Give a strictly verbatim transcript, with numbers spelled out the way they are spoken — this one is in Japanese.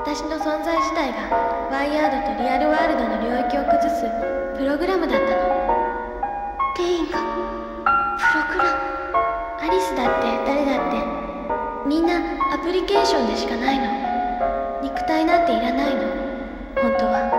私の存在自体がワイヤードとリアルワールドの領域を崩すプログラムだったの。 デインがプログラム。 アリスだって誰だってみんなアプリケーションでしかないの。肉体なんていらないの本当は。